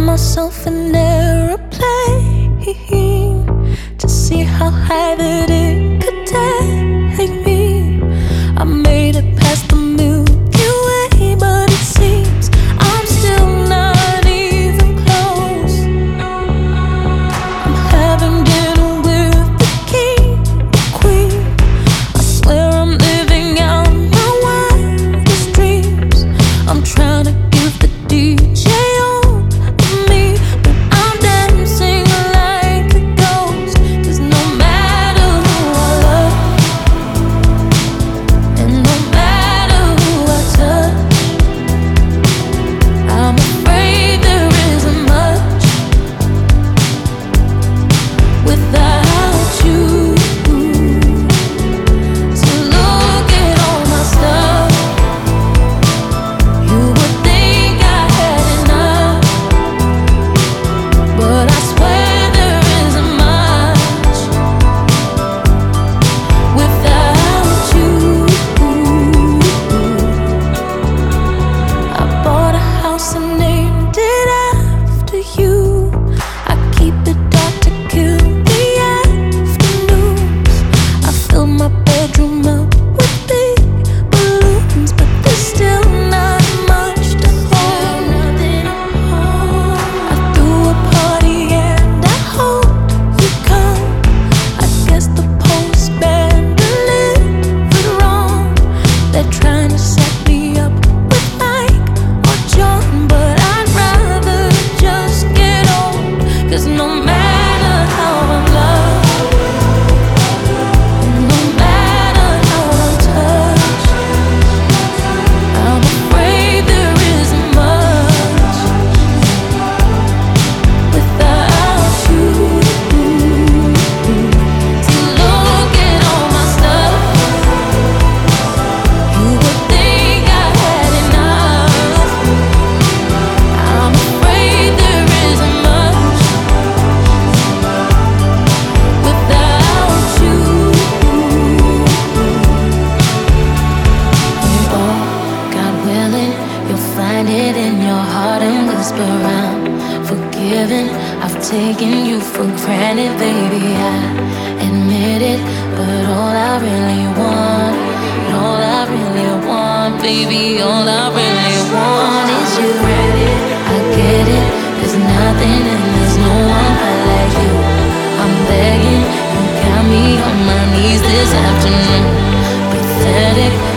myself an aeroplane to see how high that it could take me. I made it past the Milky Way, but it seems I'm still not even close. I'm having dinner with the king, the queen. I swear I'm living out my wildest dreams. I'm trying to give the DJ all of me, but I'm dancing like a ghost. 'Cause no matter who I love, and no matter who I touch, I'm afraid there isn't much without you. So look at all my stuff. You would think I had enough, but I swear there isn't much without you. I bought a house and named it after you. I keep it dark to kill the afternoons. I fill my bedroom up with big balloons, but there's still not much to hold. I threw a party and I hope you come. I guess the postman delivered wrong. They're trying to set me up with Mike or John, but I'd rather just get old. 'Cause no matter how I'm loved, no matter how I'm touched, I'm afraid there isn't much without you. So look at all my stuff. You would think I had enough. I'm afraid there isn't much without you. Oh, God willing, you'll find it in your heart and whisper I'm forgiven. I've taken you for granted, baby, I admit it. But all I really want, baby, all I really want is you. I get it, there's nothing and there's no one quite like you. I'm begging, you got me on my knees this afternoon. Pathetic,